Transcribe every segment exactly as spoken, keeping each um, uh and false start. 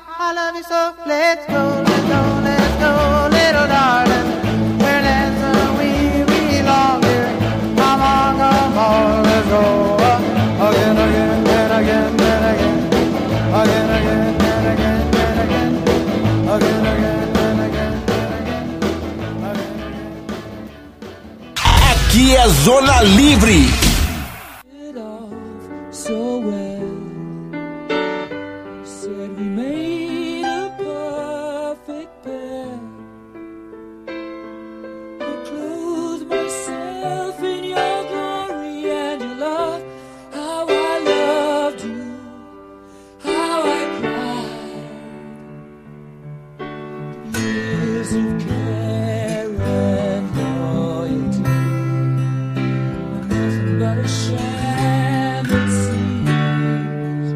I love you so. Let's go, let's go, let's go, little darling. Where last we belong here. Come on, come on, let's go. Again, again, and again, and again. Again, again, and again, and again. Again, again, and again, and again. Aqui é Zona Livre. So well, said we made a perfect pair. I clothed myself in your glory and your love. How I loved you, how I cried. Years of care and loyalty, nothing but a sham that seems.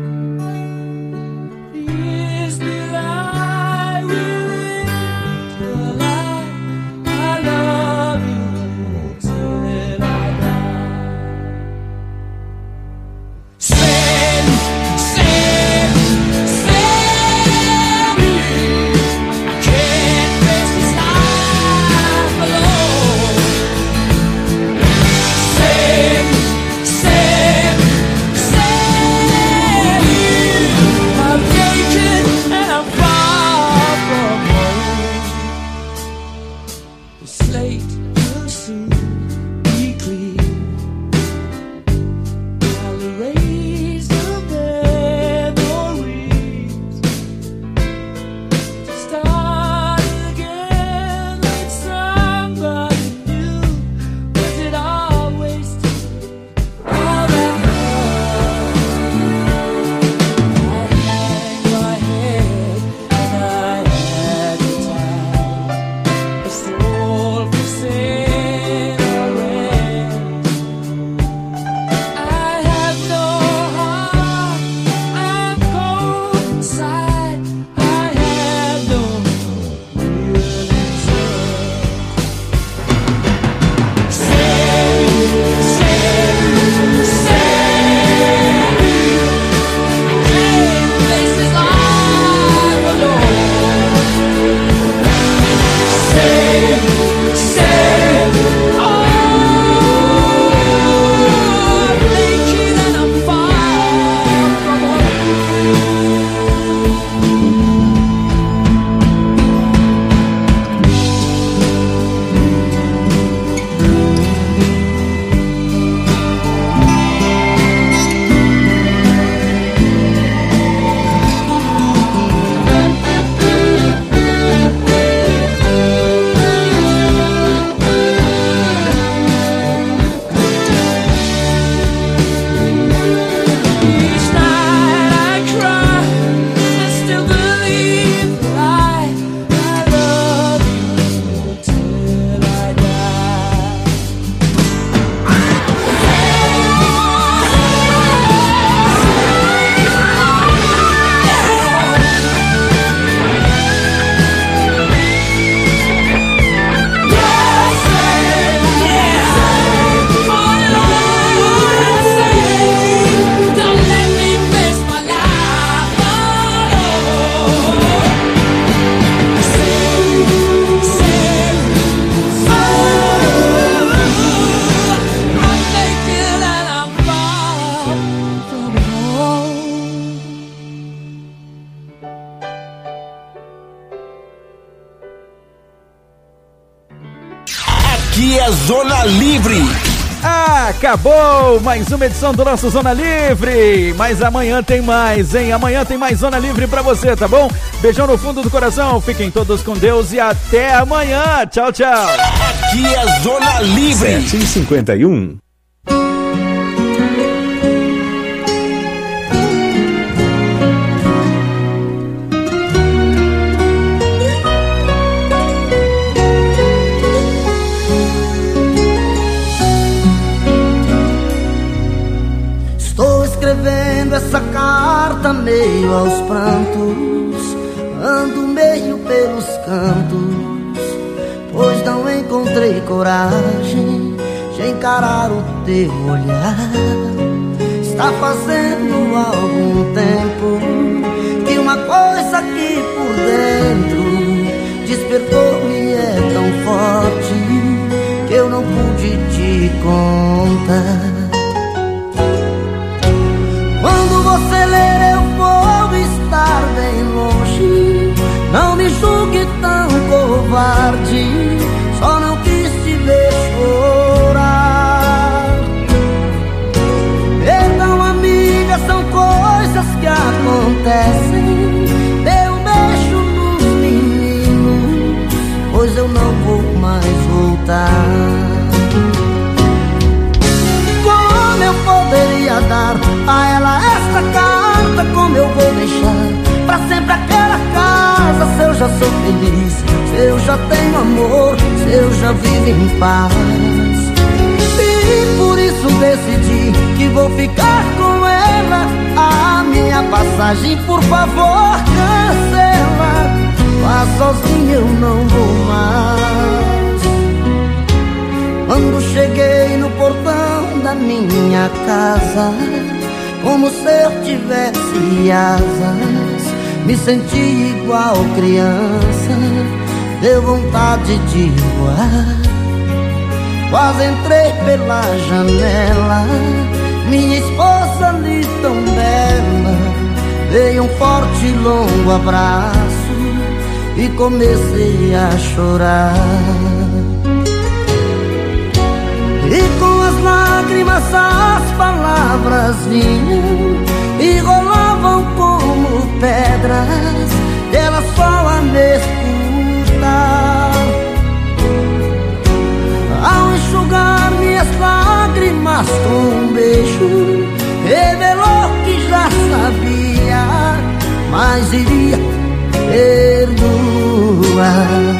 Years that I will live till I, I love you till I die. Send, send, send me. I can't face this life alone. Send, send, send you. I'm naked and I'm far from home. The slate will soon be clear. I'll erase the memories to start again with somebody new. Was it all wasted? All that love. I hang my head and I had the time. A soul for sin or rest. I have no heart, I'm cold inside. I have no real interest. Send, send, send me. Can't face this life alone. Send, send, oh, I'm naked and I'm far from home. Each night I cry, I still believe that I, I love you till I die. Don't let me face my life alone. Send, send, oh, I'm naked and I'm far from home. Aqui é Zona Livre. Acabou mais uma edição do nosso Zona Livre, mas amanhã tem mais, hein? Amanhã tem mais Zona Livre pra você, tá bom? Beijão no fundo do coração, fiquem todos com Deus e até amanhã. Tchau, tchau. Aqui é Zona Livre. sete e cinquenta e um. Estou escrevendo essa carta meio aos prantos, ando meio pelos cantos, pois não encontrei coragem de encarar o teu olhar. Está fazendo algum tempo que uma coisa tristeza aqui por dentro despertou-me, é tão forte que eu não pude te contar. Quando você ler eu vou estar bem longe, não me julgue tão covarde, só não quis te ver chorar. Perdão, amiga, são coisas que acontecem. Dê um beijo nos meninos, pois eu não vou mais voltar. Como eu poderia dar a ela esta carta? Como eu vou deixar pra sempre aquela casa? Se eu já sou feliz, se eu já tenho amor, se eu já vivo em paz. E por isso decidi que vou ficar com ela. A minha passagem, por favor, cancela. Vá sozinha, eu não vou mais. Quando cheguei no portão da minha casa, como se eu tivesse asas, me senti igual criança, deu vontade de voar. Quase entrei pela janela, minha esposa ali tão bela, dei um forte e longo abraço e comecei a chorar. E com as lágrimas as palavras vinham e rolavam como pedras, ela só a me escutar. Ao enxugar minhas lágrimas com um beijo, revelou que já sabia, mas iria perdoar.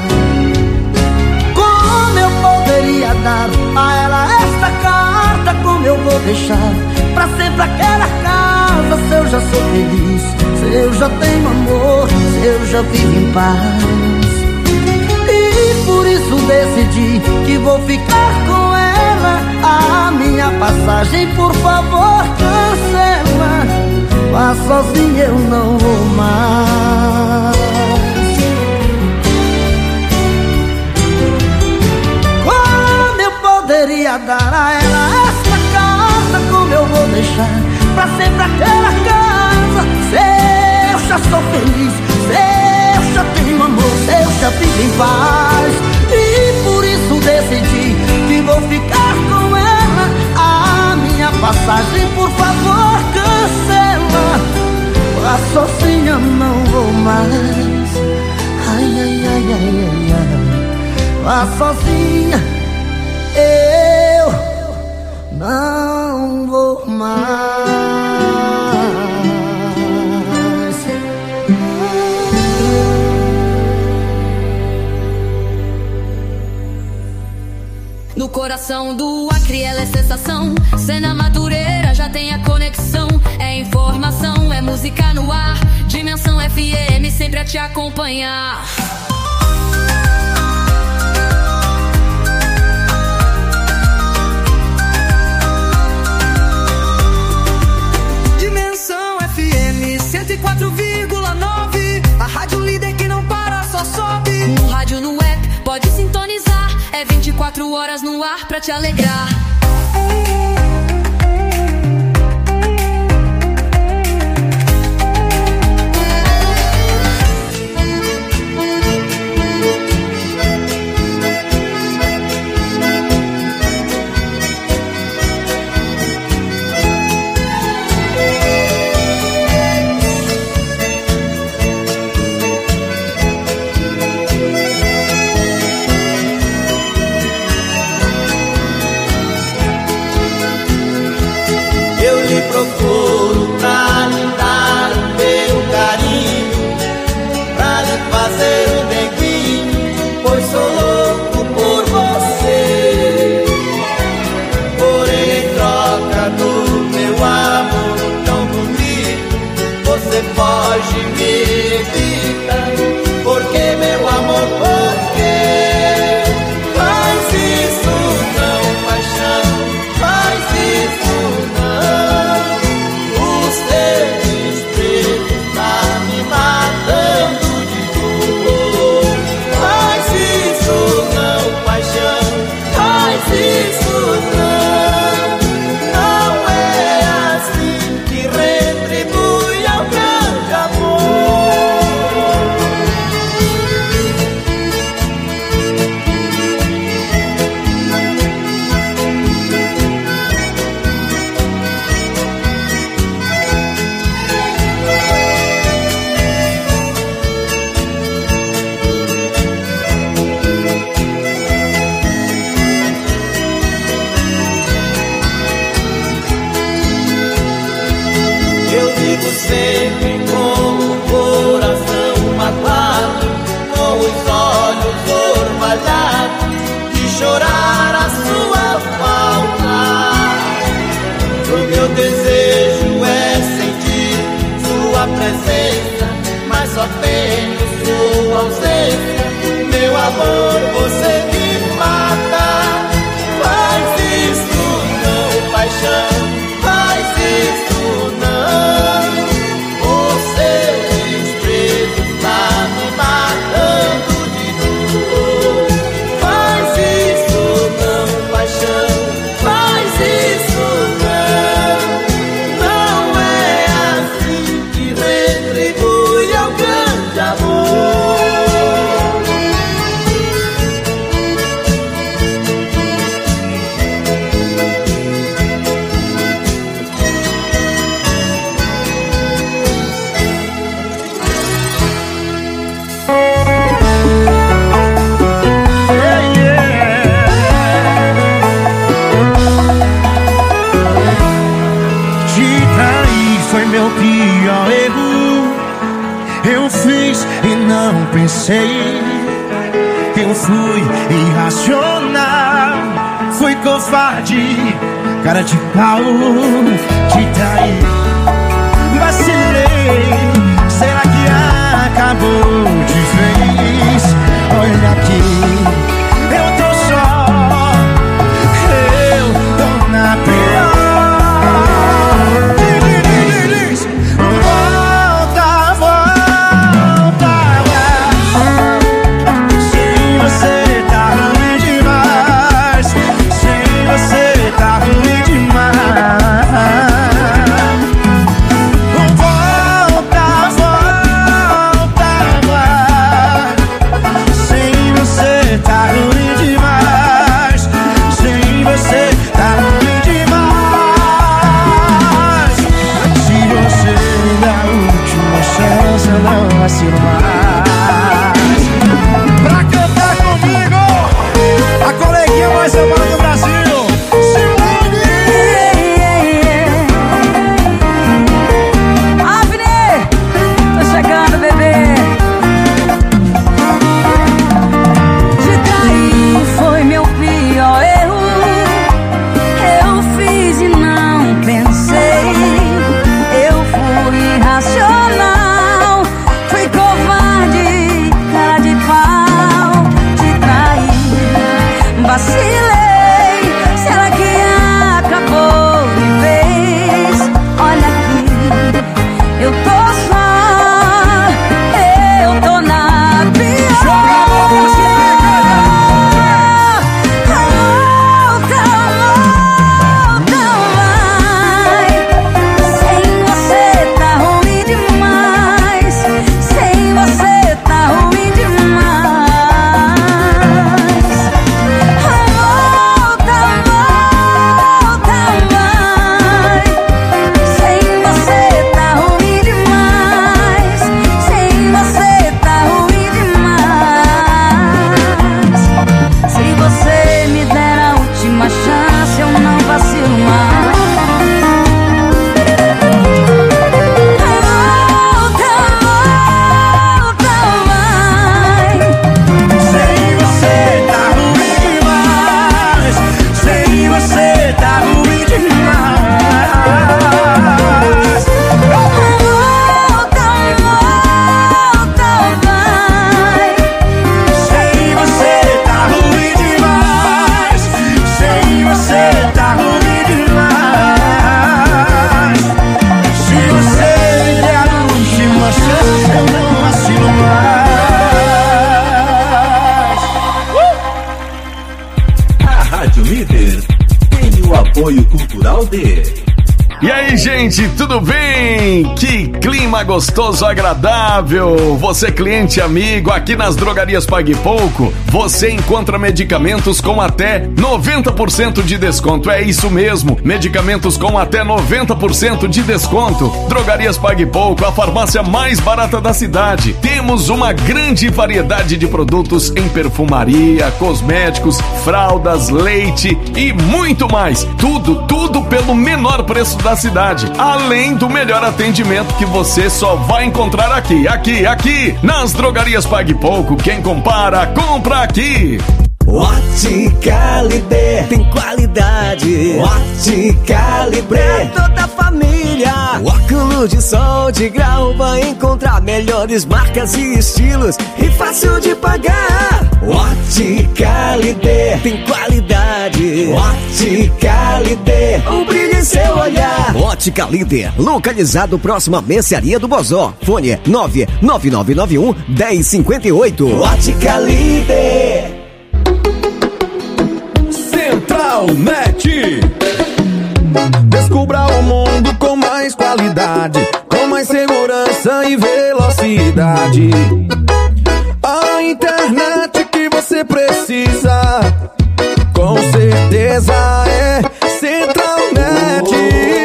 Como eu poderia dar a ela esta carta? Como eu vou deixar pra sempre aquela casa? Se eu já sou feliz, se eu já tenho amor, se eu já vivo em paz. E por isso decidi que vou ficar com ela. A minha passagem, por favor, cancela. Vá sozinha, eu não vou mais. Poderia dar a ela esta carta? Como eu vou deixar pra sempre aquela casa? Se eu já sou feliz, se eu já tenho amor, se eu já vivo em paz. E por isso decidi que vou ficar com ela. A minha passagem, por favor, cancela. Vá sozinha, não vou mais. Ai, ai, ai, ai, ai, ai. Vá sozinha, eu não vou mais. No coração do Acre ela é sensação, cena madureira já tem a conexão. É informação, é música no ar, Dimensão F M sempre a te acompanhar. cento e quatro vírgula nove, a rádio líder que não para, só sobe. Um rádio no app, pode sintonizar. É vinte e quatro horas no ar pra te alegrar. Procuro pra lhe dar o meu carinho, pra lhe fazer um neguinho, pois sou louco por você. Porém, em troca do meu amor tão bonito, você foge e me evita. Porque, meu amor, por quê? Faz isso não, paixão, faz isso não. Os teus espelhos tá me matando. sua ausência, meu amor, você me mata. Faz isso não, paixão, faz isso não. O seu desprezo está me matando de dor. Faz isso não, paixão, faz isso não. Não é assim que retribui ao grande amor. Te trair foi meu pior erro. Eu fiz e não pensei. Eu fui irracional, fui covarde, cara de pau. Te traí, vacilei. Será que acabou de vez? Olha aqui, eu tô só, eu tô na pior. Diz, volta, volta lá. Sem você tá ruim demais. Sem você tá ruim demais. Volta, volta lá. Sem você tá ruim demais. Sem você tá ruim demais. Se você me dá a última chance, eu não vacilo mais. Pra cantar comigo, a coleguinha mais amada do Brasil, Simone. Avni, tô chegando, bebê. Te trair foi meu pior erro. Eu fiz e não pensei. Eu fui irracional, fui covarde, cara de pau. Te traí, vacilei. Será que acabou de vez? Olha aqui, eu tô só, eu tô na pior. Joga a mão pra cima, Volta, volta, vai. Sem você tá ruim demais. Sem você tá ruim demais. Volta, volta, vai. Sem você tá ruim demais. Sem você tá ruim demais. Se você me der a última chance, eu não vacilo mais. Volta, volta, vai. sem você tá ruim demais. Sem você tá ruim demais. Volta, volta, vai. Sem você tá ruim demais. Sem você tá ruim demais. Se você me der a última chance, eu não vacilo mais. A Rádio Líder tem o apoio cultural de... E aí, gente, tudo bem? Que clima gostoso, agradável. Você, cliente amigo, aqui nas Drogarias Pague Pouco, você encontra medicamentos com até noventa por cento de desconto. É isso mesmo, medicamentos com até noventa por cento de desconto. Drogarias Pague Pouco, a farmácia mais barata da cidade. Temos uma grande variedade de produtos em perfumaria, cosméticos, fraldas, leite e muito mais. Tudo, tudo pelo menor preço da cidade, além do melhor atendimento que você só vai encontrar aqui, aqui, aqui, nas Drogarias Pague Pouco. Quem compara, compra aqui. Ótica Libre tem qualidade. Ótica Libre, toda a família brilhar. Óculos de sol de grau, vai encontrar melhores marcas e estilos e fácil de pagar. Ótica Líder, tem qualidade. Ótica Líder, um brilho em seu olhar. Ótica Líder, localizado próximo à Mercearia do Bozó. Fone nove nove nove nove um, um zero cinco oito. Ótica Líder. Central Net. Descubra o mundo com mais qualidade, com mais segurança e velocidade. A internet que você precisa, com certeza é Central Net.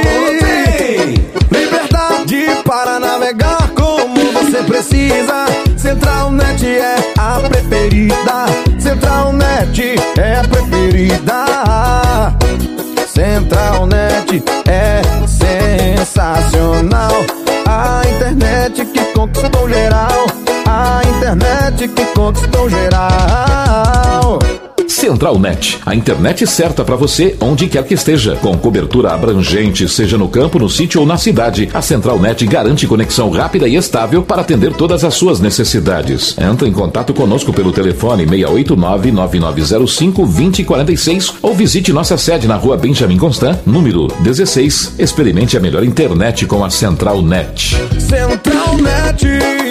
Liberdade para navegar como você precisa. Central Net é a preferida. Central Net é a preferida. Central Net é sensacional. A internet que conquistou geral. A internet que conquistou geral. Central Net, a internet certa para você onde quer que esteja, com cobertura abrangente, seja no campo, no sítio ou na cidade. A Central Net garante conexão rápida e estável para atender todas as suas necessidades. Entre em contato conosco pelo telefone seis oito nove, nove nove zero cinco, dois zero quatro seis ou visite nossa sede na rua Benjamin Constant, número dezesseis. Experimente a melhor internet com a Central Net. Central Net.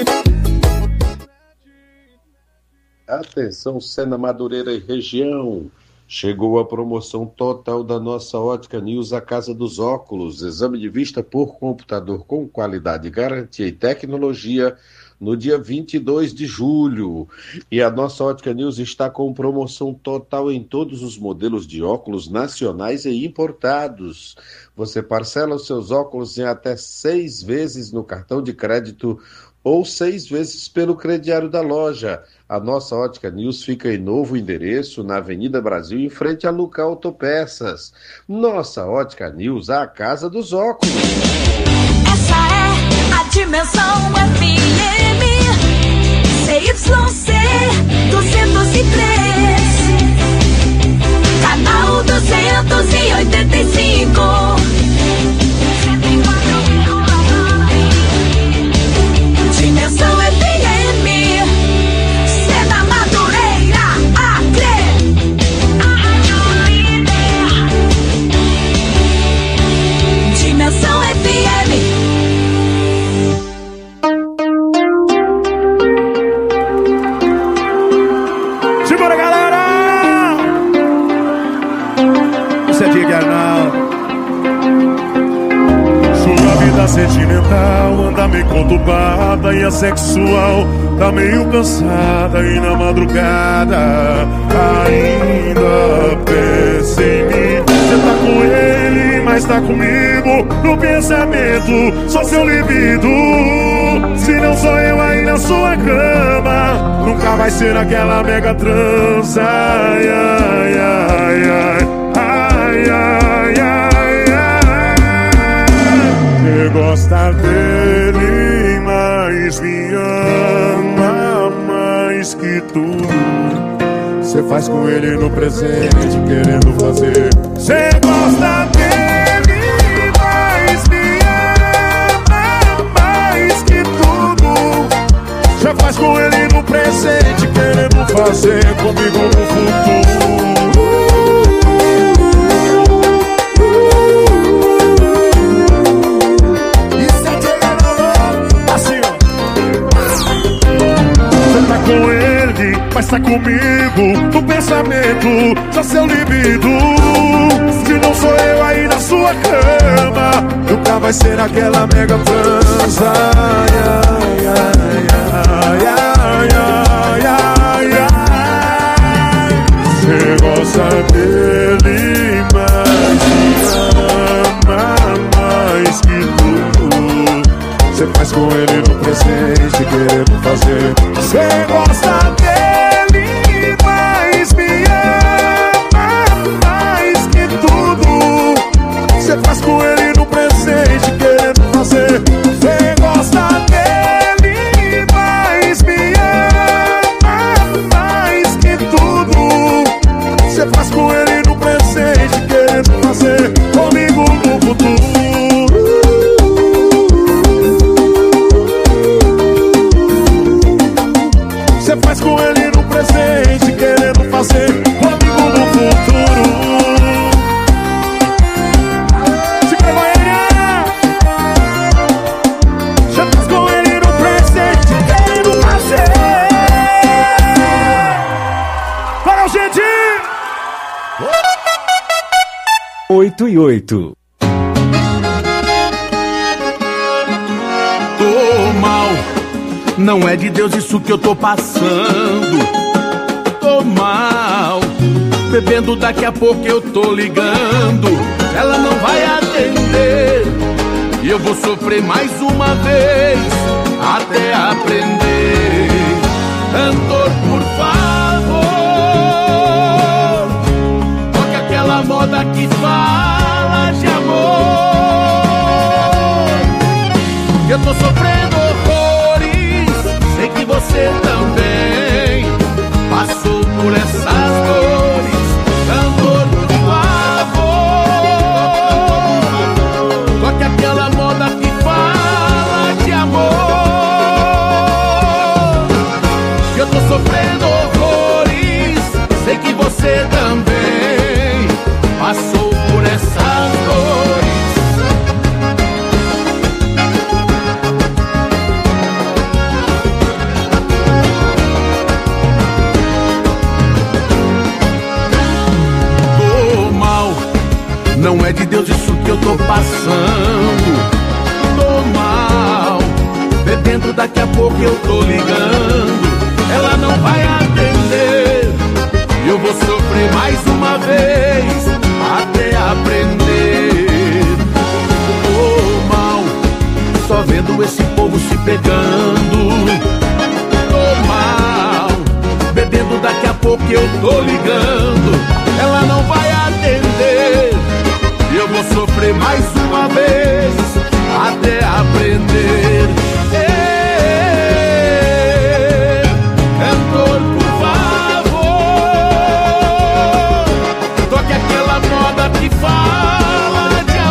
Atenção, Sena Madureira e região. Chegou a promoção total da nossa Ótica News, a Casa dos Óculos. Exame de vista por computador com qualidade, garantia e tecnologia no dia vinte e dois de julho. E a nossa Ótica News está com promoção total em todos os modelos de óculos nacionais e importados. Você parcela os seus óculos em até seis vezes no cartão de crédito ou seis vezes pelo crediário da loja. A nossa Ótica News fica em novo endereço, na Avenida Brasil, em frente a Luca Autopeças. Nossa Ótica News, a casa dos óculos. Essa é a Dimensão F M C Y C duzentos e três, canal duzentos e oitenta e cinco. Dimensão F M, Sena Madureira, Acre, a Rádio Líder. Dimensão F M. Segura, galera! Isso é diga não. Sua vida sentimental anda meio conturbada e a sexual tá meio cansada e na madrugada ainda pensa em mim. Você tá com ele, mas tá comigo no pensamento, só seu libido. Se não sou eu aí na sua cama, nunca vai ser aquela mega trança. Ai, ai, ai, ai, ai, ai, ai, ai. Você gosta dele, mas me ama mais que tudo. Você faz com ele no presente, querendo fazer. Você gosta dele, mas me ama mais que tudo. Você faz com ele no presente, querendo fazer comigo no futuro. Com ele, mas tá comigo no pensamento, só seu libido. Se não sou eu aí na sua cama, nunca vai ser aquela mega trança. Ai, ai, ai, ai, ai, ai, ai. Você gosta dele, mas me ama mais que tudo. Você faz com ele no presente, querendo fazer. Você gosta dele, mas me ama mais que tudo. Você faz com ele no presente, querendo fazer. Você gosta dele, mas me ama mais que tudo. Você faz com ele no presente, querendo fazer comigo no futuro. mas com ele no presente, querendo fazer comigo no futuro. Se vergonha, já mas com ele no presente, querendo fazer. Para o gente! Oito e oito. Tô mal, não é de Deus isso que eu tô passando. Tô mal, bebendo daqui a pouco eu tô ligando. Ela não vai atender e eu vou sofrer mais uma vez até aprender. Cantor, por favor, toque aquela moda que fala de amor. Eu tô sofrendo horrores, sei que você também passou por essas dores. Cantor, por favor, toque aquela moda que fala de amor. Eu tô sofrendo horrores, sei que você também passou por essas dores. Não é de Deus isso que eu tô passando. Tô mal, bebendo daqui a pouco eu tô ligando. Ela não vai atender, eu vou sofrer mais uma vez até aprender. Tô mal, só vendo esse povo se pegando. Tô mal, bebendo daqui a pouco eu tô ligando. Ela não vai atender, eu vou sofrer mais uma vez até aprender. Ei, cantor, por favor, toque aquela moda que fala de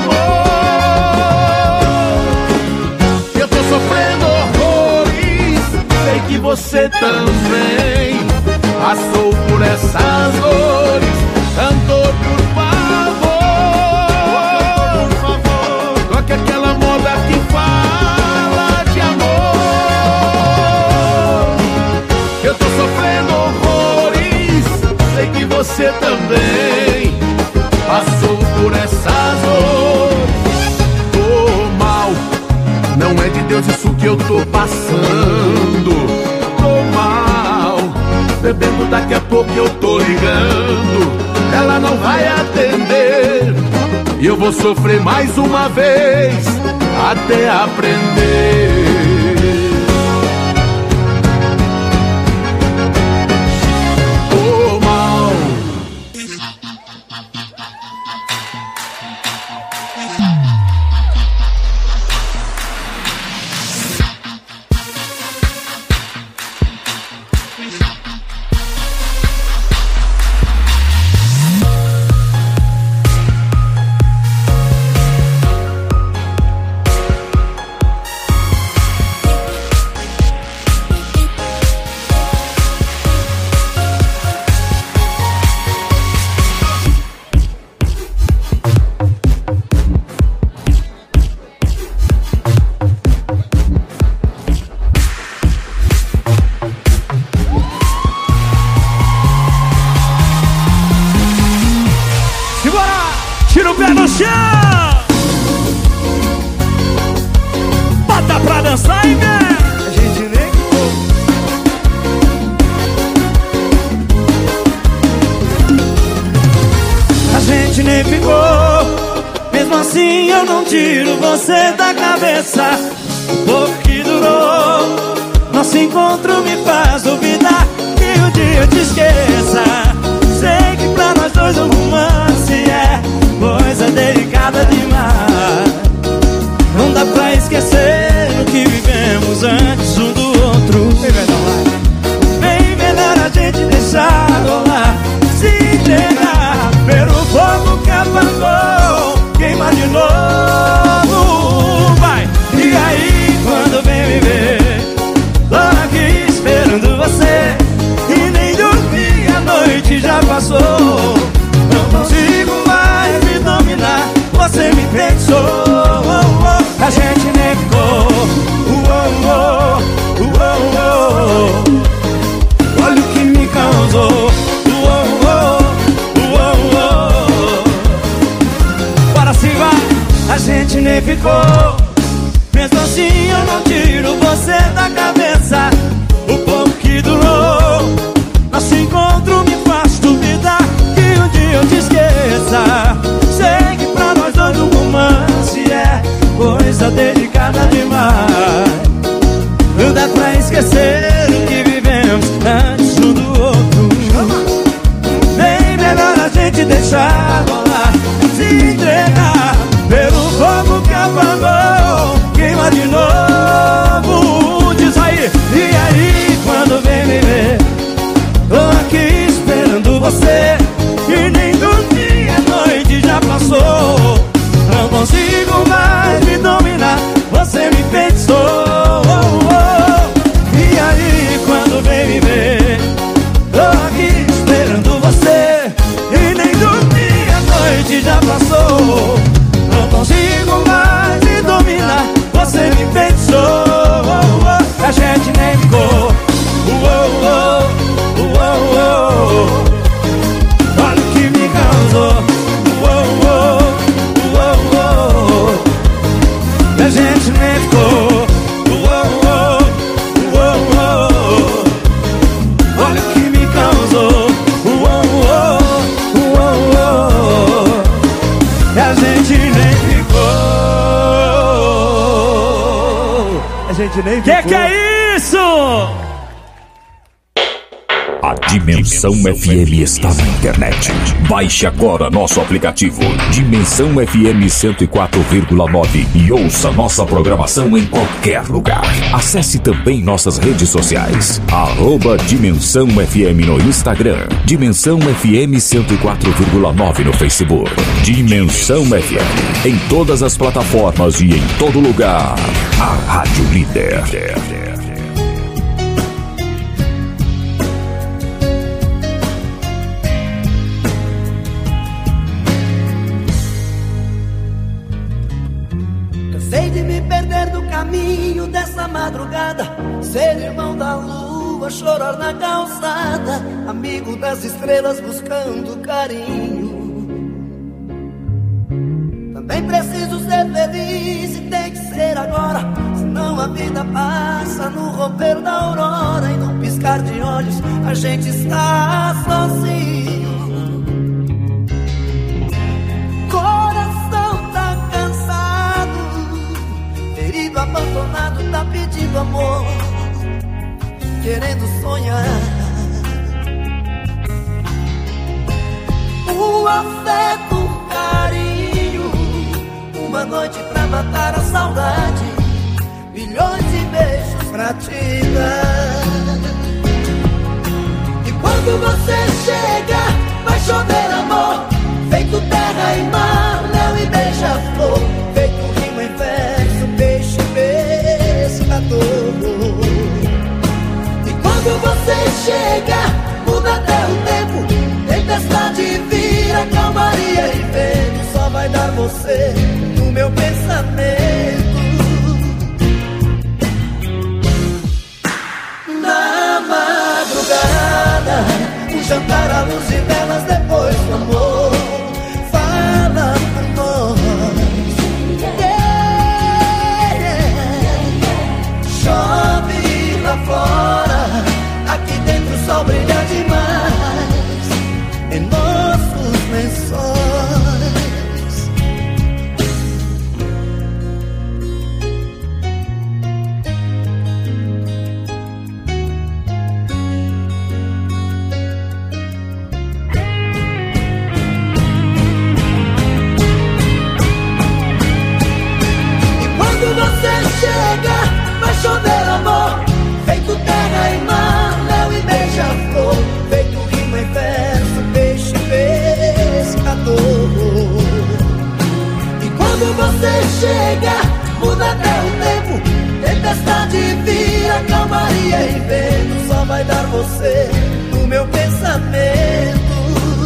amor. Eu tô sofrendo horrores, sei que você também passou por essas dores. Cantor, por favor, toque aquela moda que fala de amor. Eu tô sofrendo horrores, sei que você também passou por essas dores. Tô mal, não é de Deus isso que eu tô passando. Tô mal, bebendo daqui a pouco eu tô ligando. Ela não vai atender e eu vou sofrer mais uma vez até aprender. Tô mal. Tira o pé no chão, bota pra dançar e vem. A gente nem A gente nem ficou, mesmo assim eu não tiro você da cabeça. O pouco que durou, nosso encontro me faz duvidar que um dia eu te esqueça. Sei que pra nós dois o romance é coisa delicada demais. Não dá pra esquecer o que vivemos antes um do outro. Bem melhor a gente deixar rolar, se entregar, ver o fogo que apagou, queima de novo. Vai! E aí quando vem me ver, tô aqui esperando você. passou. Não consigo mais me dominar, você me pensou. A gente nem ficou. Uou, uou, uou, uou. Olha o que me causou. Uou, uou, uou, uou. Bora se vai, a gente nem ficou. Mesmo assim eu não tiro você da cabeça. O pouco que durou, nosso encontro me faz duvidar que um dia eu te esqueça. Sei que pra nós dois o romance é coisa delicada demais. Não dá pra esquecer o que vivemos antes um do outro. Bem melhor a gente deixar rolar, se entregar pelo fogo que apagou, queima de novo. Diz aí, e aí quando vem me ver, tô aqui esperando você. E nem dormi, a noite já passou. Não consigo mais me dominar, você me pensou. E aí quando vem me ver, tô aqui esperando você. E nem dormi, a noite já passou. Não consigo mais me dominar, você me pensou. A gente nem ficou. Uou, uou, uou, uou. Olha o que me causou. Uou, uou, uou, uou. A gente nem ficou. Uou, uou, uou, uou. Olha o que me causou. Uou, uou, uou, uou. A gente nem ficou. A gente nem ficou. Que que é isso? A Dimensão F M está na internet. Baixe agora nosso aplicativo Dimensão F M cento e quatro vírgula nove e ouça nossa programação em qualquer lugar. Acesse também nossas redes sociais. Arroba Dimensão F M no Instagram. Dimensão F M cento e quatro vírgula nove no Facebook. Dimensão F M em todas as plataformas e em todo lugar. A Rádio Líder. Cansei de me perder do caminho dessa madrugada, ser irmão da lua, chorar na calçada, amigo das estrelas buscando carinho. Também preciso ser feliz e tem que ser agora, senão a vida passa no romper da aurora. E num piscar de olhos a gente está sozinho. Coração tá cansado, ferido, abandonado, tá pedindo amor, querendo sonhar. Um afeto, um carinho, uma noite pra matar a saudade, milhões de beijos pra te dar. E quando você chega, vai chover amor, feito terra e mar, mel e beija-flor, feito rima em verso, peixe pescador. E quando você chega, muda até o tempo, tempestade vira calmaria e vento, só vai dar você no meu pensamento. Na madrugada, um jantar à luz de velas depois do amor, fala por nós. Yeah, yeah. Chove lá fora, aqui dentro o sol brilha demais em nossos lençóis. Chega, vai chover amor, feito terra e mar, mel e beija-flor, feito rima em verso, peixe pescador. E quando você chega, muda até o tempo, tempestade vira calmaria e vento, só vai dar você no meu pensamento.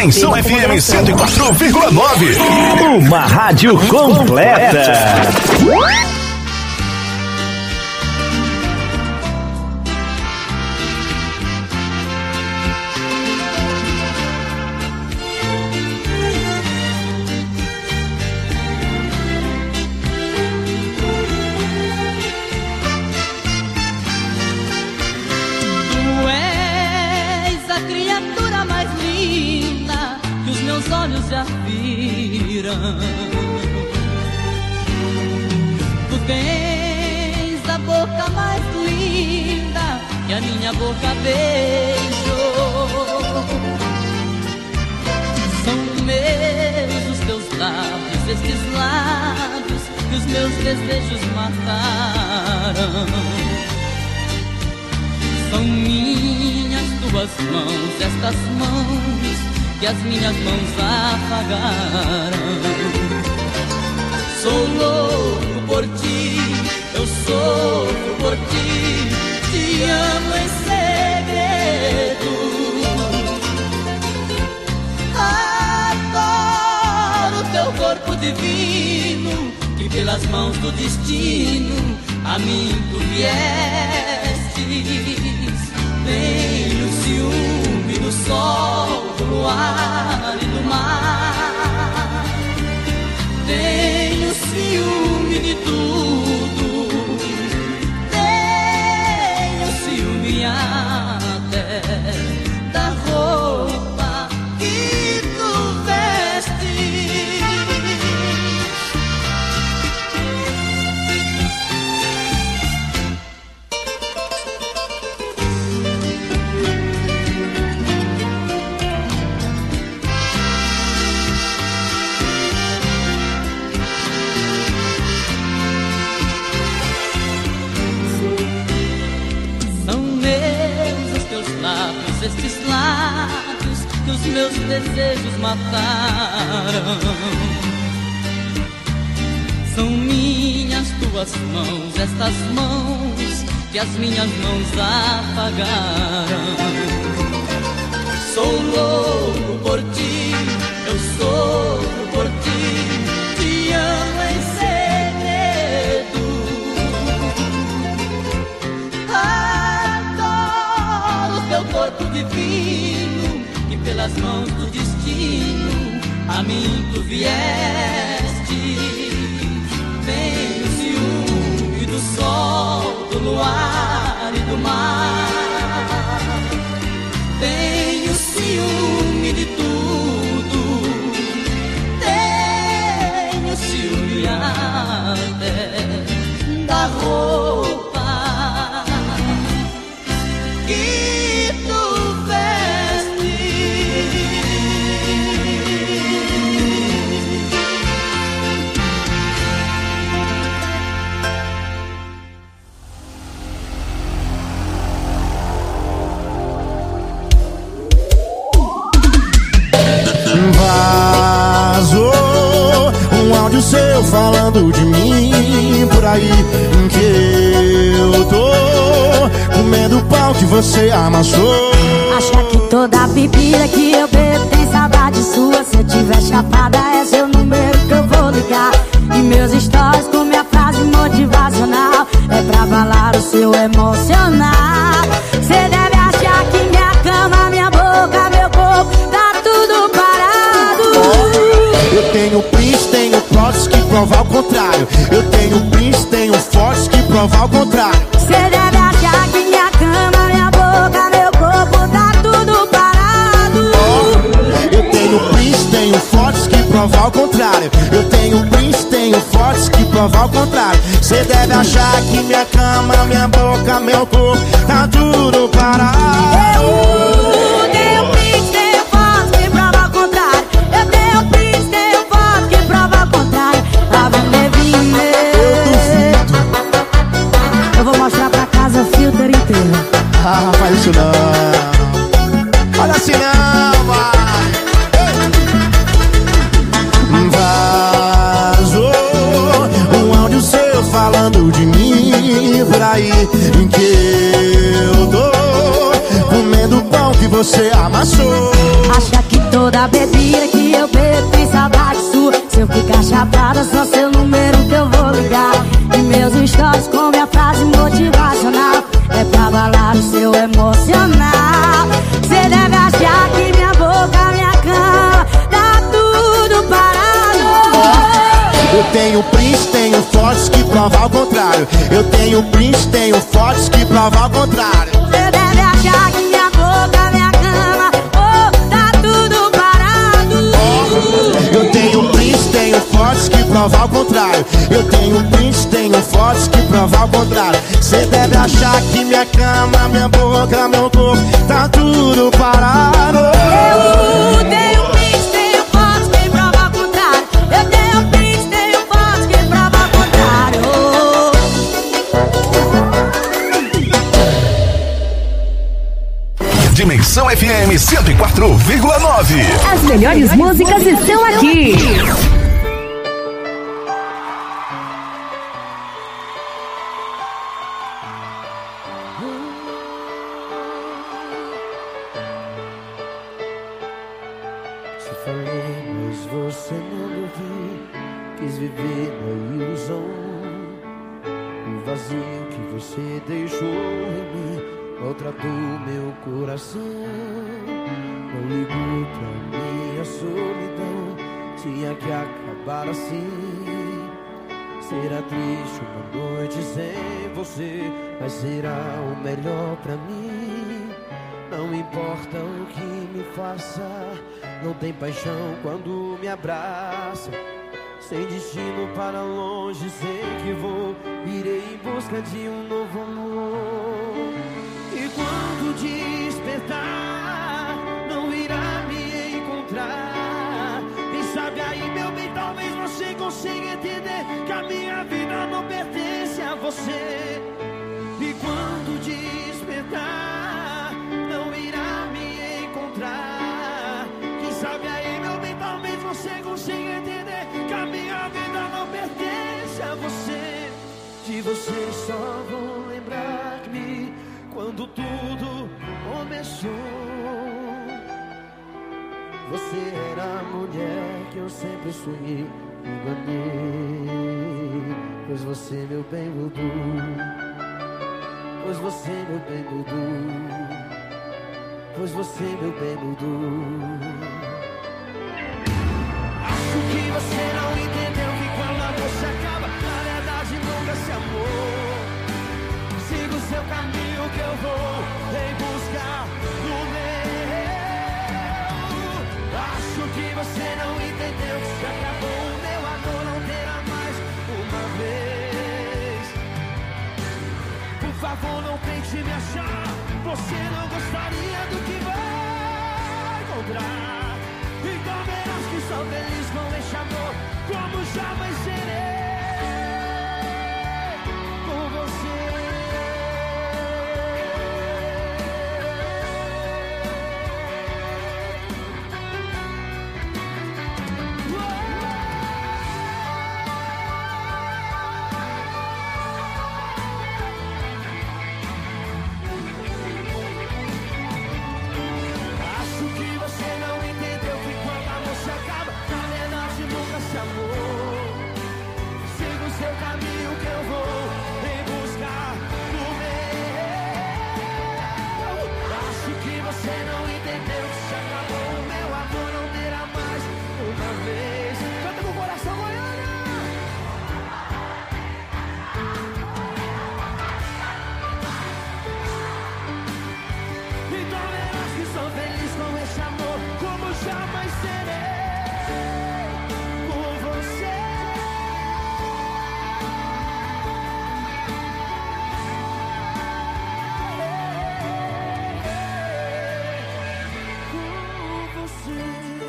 Dimensão F M cento e quatro vírgula nove. Uma rádio completa. Olhos já viram. Tu tens a boca mais linda que a minha boca beijou. São meus os teus lábios, estes lábios que os meus desejos mataram. São minhas tuas mãos, estas mãos que as minhas mãos apagaram. Sou louco por ti, eu sofro por ti, te amo em segredo. Adoro teu corpo divino, que pelas mãos do destino a mim tu viestes. Tenho ciúme do sol, do luar e do mar. Tenho ciúme de tudo. Tenho ciúme até da roupa que tu vestes. Estes lábios que os meus desejos mataram. São minhas tuas mãos, estas mãos que as minhas mãos apagaram. Sou louco por ti, eu sofro por ti, te amo em segredo. Teu corpo divino, que pelas mãos do destino a mim tu viestes. Tenho ciúme do sol, do luar e do mar. Tenho ciúme de tudo. Tenho ciúme até da roupa que vazou um áudio seu falando de mim por aí, em que eu tô comendo o pau que você amassou. Acha que toda bebida que eu bebo tem saudade sua? Se eu tiver chapada é seu número que eu vou ligar. E meus stories com minha frase motivacional é pra abalar o seu emocional. Cê deve achar que minha cama, minha boca, meu corpo tá tudo parado. Eu tenho prints, tenho fotos que provam ao contrário. Eu tenho prints, tenho fotos que provam ao contrário. Cê deve achar que minha cama, minha boca, meu corpo tá tudo parado. Eu tenho prints, tenho fotos que provam ao contrário. Eu tenho prints, tenho fotos que provam ao contrário. Cê deve achar que minha cama, minha boca, meu corpo tá tudo parado. Eu tenho prints, tenho fotos que provam ao contrário. Eu tenho prints, tenho fotos que provam ao contrário. Pra vender vinho, eu vou mostrar pra casa filter inteiro. Ah, faz isso não. Olha assim não, vai. Vazou um áudio seu falando de mim por aí, em que eu tô comendo o pão que você amassou. Acha que toda bebida escapada, só seu número que eu vou ligar. E meus stories com minha frase motivacional é pra abalar o seu emocional. Cê deve achar que minha boca, minha cama, tá tudo parado. Eu tenho prints, tenho fotos que provam o contrário. Eu tenho prints, tenho fotos que provam o contrário. Cê deve achar que minha boca, minha cama, oh, tá tudo parado. Eu tenho prints, tenho fotos que provam o contrário. Eu tenho prints, tenho fotos que provam o contrário. Cê deve achar que minha cama, minha boca, meu corpo, tá tudo parado. Eu tenho prints, tenho fotos que provam o contrário. Eu tenho prints, tenho fotos que provam o contrário. Dimensão F M cento e quatro vírgula nove. As melhores músicas estão aqui. Te falei, mas você não ouviu. Quis viver na ilusão. O vazio que você deixou em mim maltratou meu coração. Não ligou pra minha solidão. Tinha que acabar assim. Será triste uma noite sem você, mas será o melhor pra mim. Não importa o que me faça, não tem paixão quando me abraça. Sem destino para longe, sei que vou. Irei em busca de um novo amor. E quando despertar, não irá me encontrar. Quem sabe aí, meu bem, talvez você consiga entender que a minha vida não pertence a você. E quando despertar, não irá me encontrar. Quem sabe aí, meu bem, talvez você consiga entender que a minha vida não pertence a você. De você só vou lembrar-me quando tudo começou. Você era a mulher que eu sempre sonhei, enganei. Pois você, meu bem, mudou. Pois você, meu bem, mudou. Pois você, meu bem, mudou. Acho que você não entendeu que quando amor se acaba, na verdade nunca se amou. Siga o seu caminho que eu vou em busca do meu. Acho que você não entendeu que se acabou o meu amor, não terá mais uma vez. Por favor, não tente me achar. Você não gostaria do que vai encontrar. Então verás que sou feliz com este amor, como jamais serei com você. Acho que você não entendeu que quando amor se acaba, na verdade nunca se amou. Siga o seu caminho que eu vou em busca do meu. Acho que você não entendeu que se acabou o meu amor, não terá mais uma vez. Canta com o coração, Goiânia! Então verás que sou feliz com esse amor, como jamais serei com você. Com você.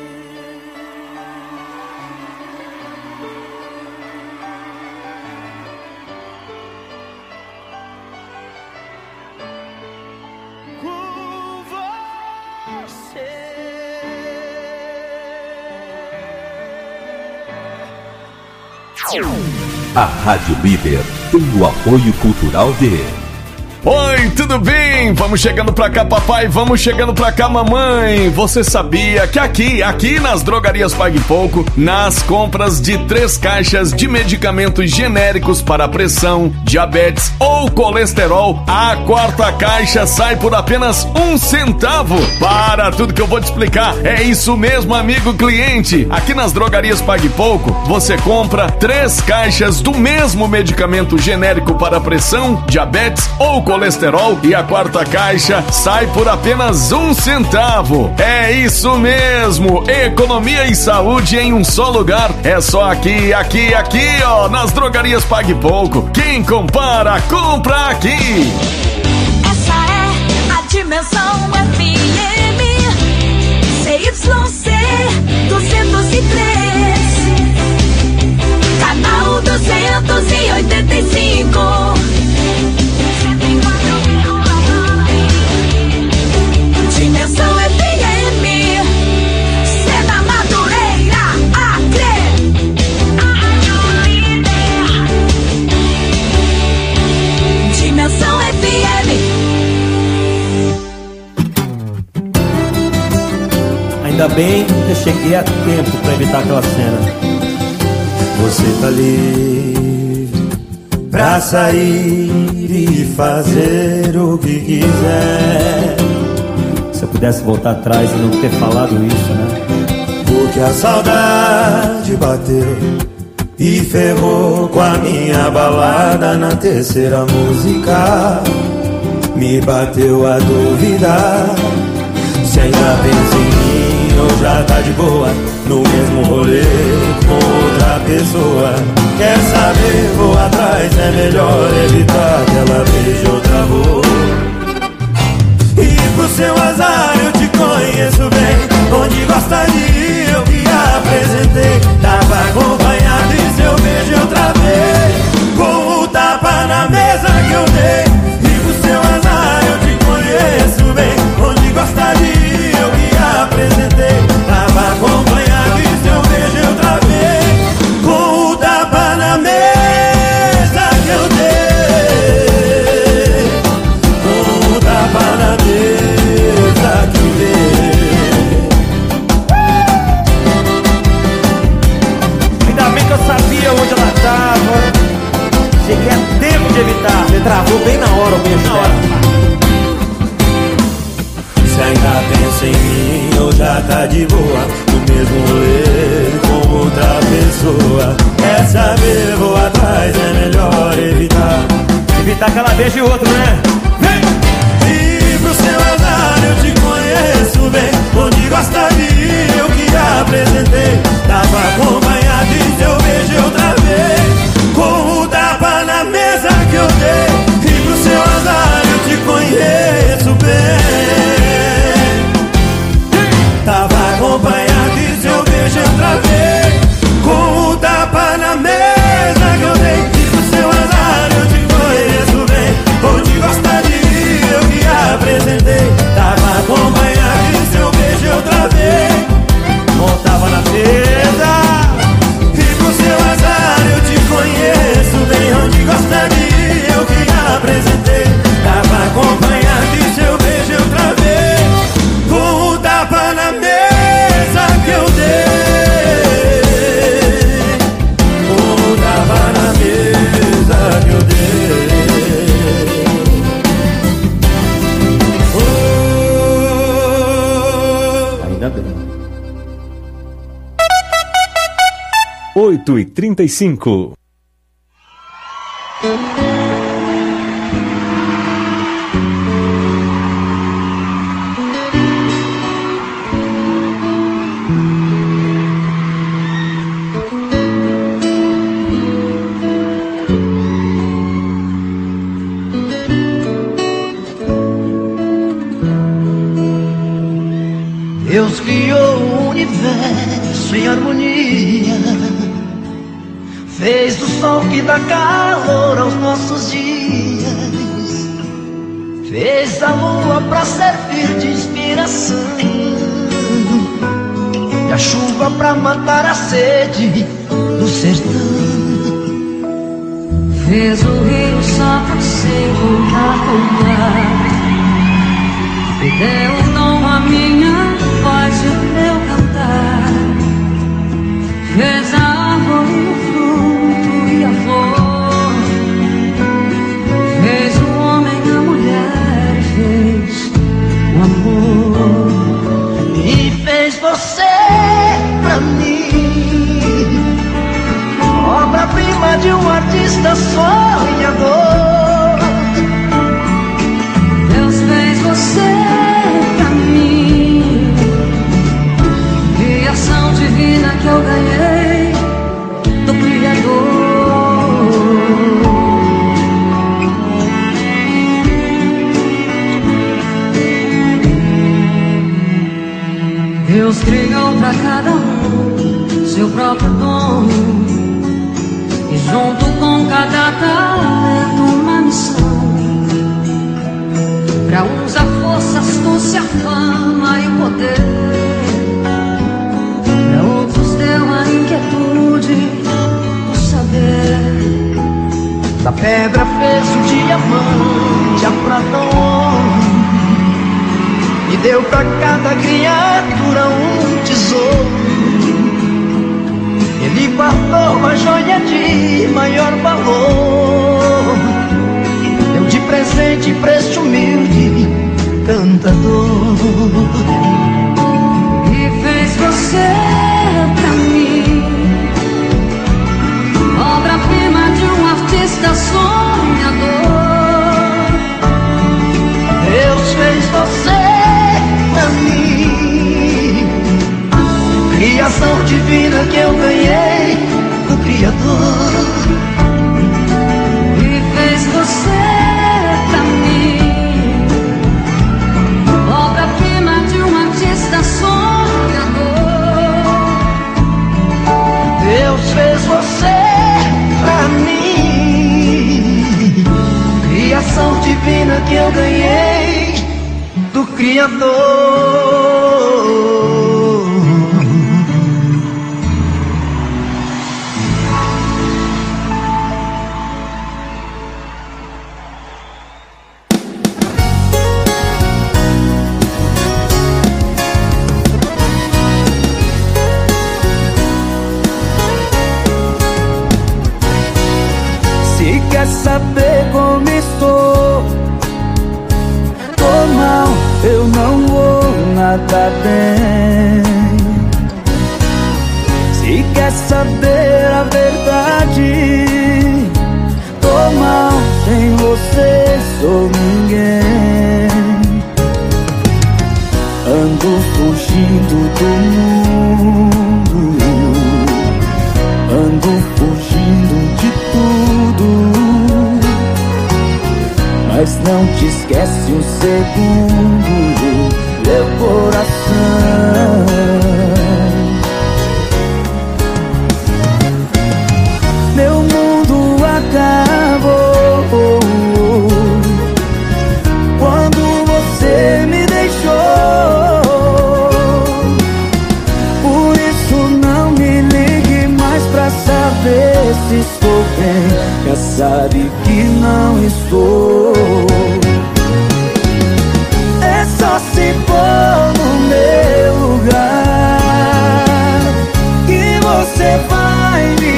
Com A Rádio Líder tem o apoio cultural de Oi, tudo bem? Vamos chegando pra cá, papai, vamos chegando pra cá, mamãe. Você sabia que aqui, aqui nas drogarias Pague Pouco, nas compras de três caixas de medicamentos genéricos para pressão, diabetes ou colesterol, a quarta caixa sai por apenas um centavo. Para tudo que eu vou te explicar, é isso mesmo, amigo cliente. Aqui nas drogarias Pague Pouco, você compra três caixas do mesmo medicamento genérico para pressão, diabetes ou colesterol. colesterol e a quarta caixa sai por apenas um centavo. É isso mesmo, economia e saúde em um só lugar. É só aqui, aqui, aqui, ó, nas drogarias Pague Pouco. Quem compara, compra aqui. Essa é a Dimensão F M C Y C duzentos e três, canal duzentos e oitenta e cinco. Dimensão F M, Sena Madureira, Acre. Dimensão F M. Ainda bem que eu cheguei a tempo pra evitar aquela cena. Você tá livre pra sair e fazer o que quiser. Se eu pudesse voltar atrás e não ter falado isso, né? Porque a saudade bateu e ferrou com a minha balada. Na terceira música me bateu a dúvida se ainda pensa em mim ou já tá de boa no mesmo rolê com outra pessoa. Quer saber, vou atrás, é melhor evitar que ela beije outra boca. E pro seu azar eu te conheço bem, onde gosta de ir eu que apresentei. Tava acompanhado e seu beijo outra vez, com o tapa na mesa que eu dei. E pro seu azar eu te conheço bem, onde gosta de ir eu que apresentei. Tava acompanhado e seu beijo outra vez, com o tapa na mesa que eu dei. Com o tapa na mesa que eu dei. Ainda bem que eu sabia onde ela tava. Cheguei a tempo de evitar. Você travou bem na hora o beijo. Se ainda pensa em mim ou já tá de boa no mesmo rolê com outra pessoa. Quer saber, vou atrás, é melhor evitar. Evitar que ela beije outro, né? Vem! E pro seu azar eu te conheço bem, onde gosta de ir eu que apresentei. Tava acompanhado e seu beijo outra vez, com o tapa na mesa que eu dei. E pro seu azar eu te conheço bem, tava acompanhado e seu beijo outra vez, com o tapa na mesa que eu dei. E pro seu azar eu te conheço bem, onde gosta de ir eu que apresentei. Tava acompanhado e seu beijo outra vez, montava na mesa. E pro seu azar eu te conheço bem, onde gosta de ir eu que apresentei. Tava acompanhado e seu beijo outra vez, com o tapa na mesa que eu dei. Com o tapa na mesa que eu dei. Oh. Ainda bem. oito e trinta e cinco. Deus criou o universo em harmonia, fez o sol que dá calor aos nossos dias, fez a lua pra servir de inspiração e a chuva pra matar a sede do sertão. Fez o rio só pra se encontrar com o mar. Me deu o dom a minha voz e o meu cantar. Fez a árvore, o fruto e a flor. Fez o homem, a mulher, fez o amor. E fez você pra mim, obra-prima de um artista sonhador. Deus fez você pra mim, criação divina que eu ganhei do Criador. Deus criou pra cada um seu próprio dom, e junto com cada talento uma missão. Pra uns a força, astúcia, fama e poder. Pra outros deu a inquietude, o saber. Da pedra fez o diamante, a prata, o ouro, e deu pra cada criatura um tesouro. Ele guardou uma joia de maior valor, deu de presente pra este humilde cantador. E fez você pra mim, obra-prima de um artista sonhador. Deus fez você pra mim, criação divina que eu ganhei do Criador. E fez você pra mim, obra-prima de um artista sonhador. Deus fez você pra mim, criação divina que eu ganhei do Criador. Se quer saber como estou, tô mal, eu não vou nada bem. Se quer saber a verdade, tô mal, sem você sou ninguém. Ando fugindo do mundo, ando fugindo de tudo, mas não te esquece um segundo, meu coração. Meu mundo acabou quando você me deixou. Por isso não me ligue mais pra saber se estou bem, já sabe que não estou. É só se pôr no meu lugar que você vai me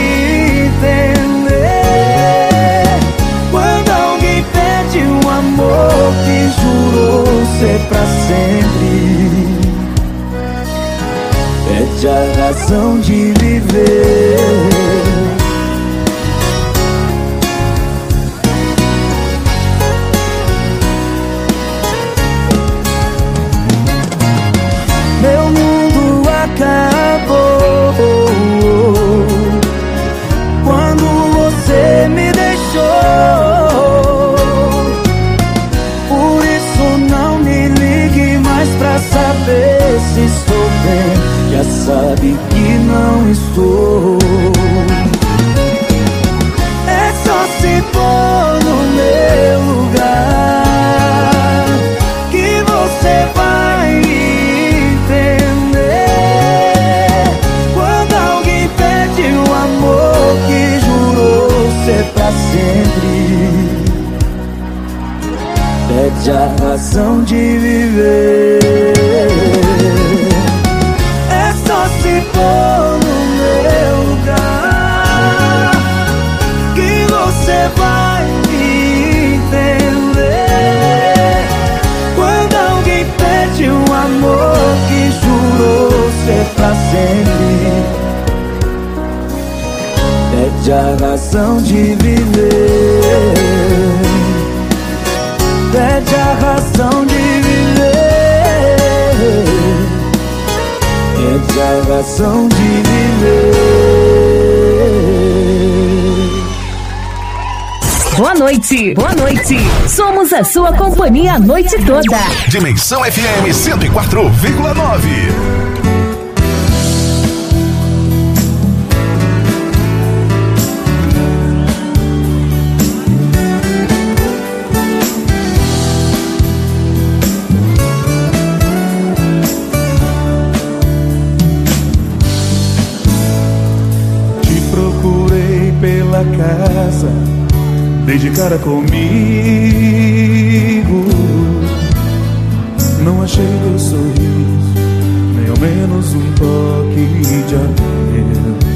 entender. Quando alguém perde um amor que jurou ser pra sempre, perde a razão de viver. Meu mundo acabou quando você me deixou. Por isso não me ligue mais pra saber se estou bem, já sabe que não estou. É só se pôr no meu lugar que você vai entender. Quando alguém perde um amor que jurou ser pra sempre, de viver. É só se for no meu lugar que você vai me entender. Quando alguém pede um amor que jurou ser pra sempre, pede a razão de viver. Pede a razão de viver. Pede a razão de viver. Boa noite, boa noite. Somos a sua companhia a noite toda. Dimensão F M cento e quatro vírgula nove. Casa, dei de cara comigo, não achei teu sorriso, nem ao menos um toque de adeus.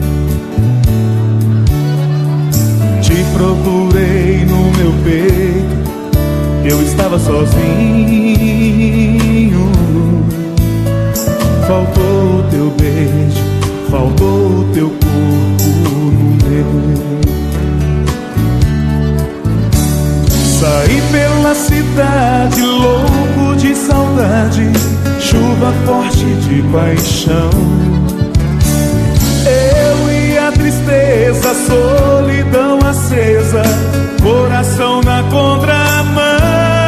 Te procurei no meu peito, eu estava sozinho. Faltou o teu beijo, faltou o teu corpo no meu. Saí pela cidade louco de saudade, chuva forte de paixão. Eu e a tristeza, a solidão acesa, coração na contramão.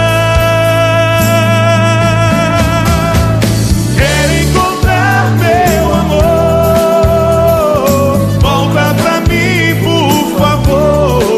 Quero encontrar meu amor, volta pra mim, por favor.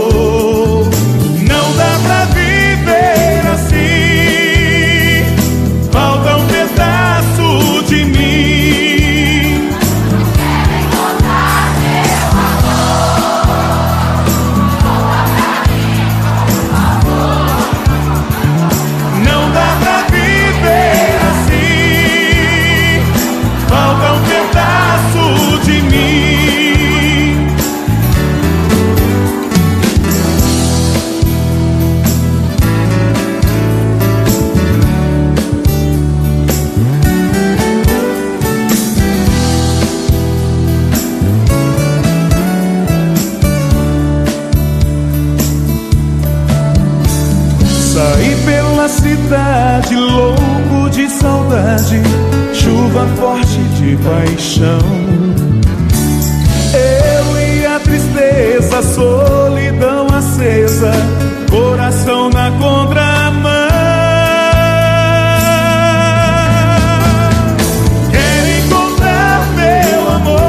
Cidade louco de saudade, chuva forte de paixão. Eu e a tristeza, a solidão acesa, coração na contramão. Quero encontrar meu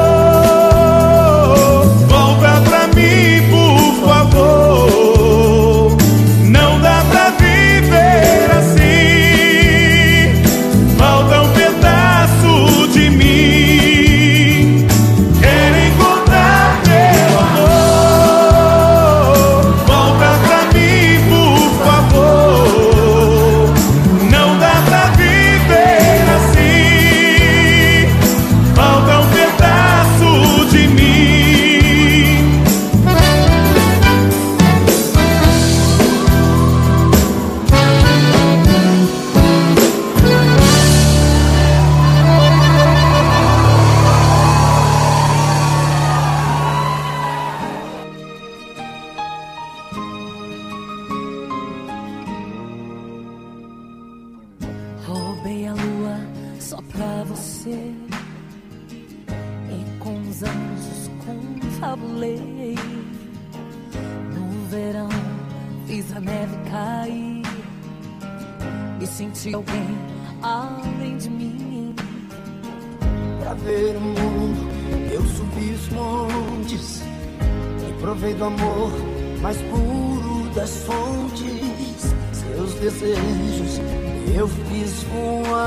amor, volta pra mim, por favor. Não dá pra viver assim, falta um pedaço de mim. Quero encontrar meu amor, volta pra mim, por favor. Não dá pra viver assim, falta um pedaço de mim. Roubei a lua só pra você, e com os anjos confabulei. No verão fiz a neve cair e senti alguém além de mim. Pra ver o mundo eu subi os montes e provei do amor mais puro das fontes. Seus desejos eu fiz voar.